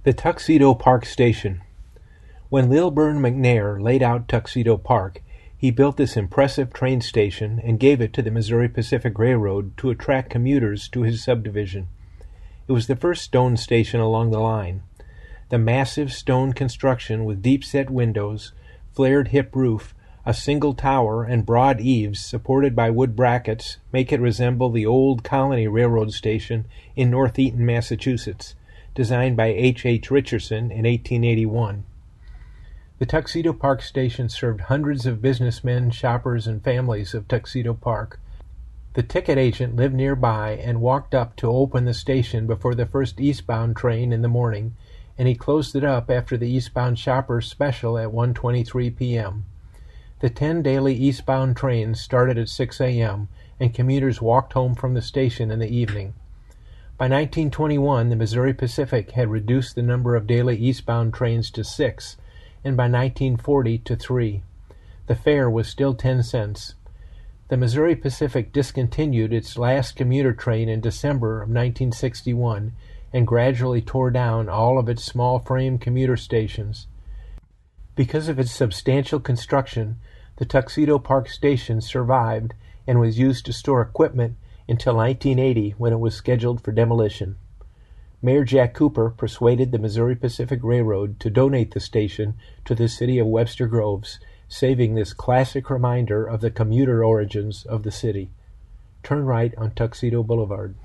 The Tuxedo Park Station. When Lilburn McNair laid out Tuxedo Park, he built this impressive train station and gave it to the Missouri Pacific Railroad to attract commuters to his subdivision. It was the first stone station along the line. The massive stone construction with deep-set windows, flared hip roof, a single tower, and broad eaves supported by wood brackets make it resemble the old Colony Railroad Station in North Eaton, Massachusetts, designed by H. H. Richardson in 1881. The Tuxedo Park Station served hundreds of businessmen, shoppers, and families of Tuxedo Park. The ticket agent lived nearby and walked up to open the station before the first eastbound train in the morning, and he closed it up after the eastbound shoppers special at 1:23 p.m. The 10 daily eastbound trains started at 6 a.m., and commuters walked home from the station in the evening. By 1921, the Missouri Pacific had reduced the number of daily eastbound trains to 6, and by 1940 to 3. The fare was still 10 cents. The Missouri Pacific discontinued its last commuter train in December of 1961 and gradually tore down all of its small-frame commuter stations. Because of its substantial construction, the Tuxedo Park Station survived and was used to store equipment until 1980, when it was scheduled for demolition. Mayor Jack Cooper persuaded the Missouri Pacific Railroad to donate the station to the city of Webster Groves, saving this classic reminder of the commuter origins of the city. Turn right on Tuxedo Boulevard.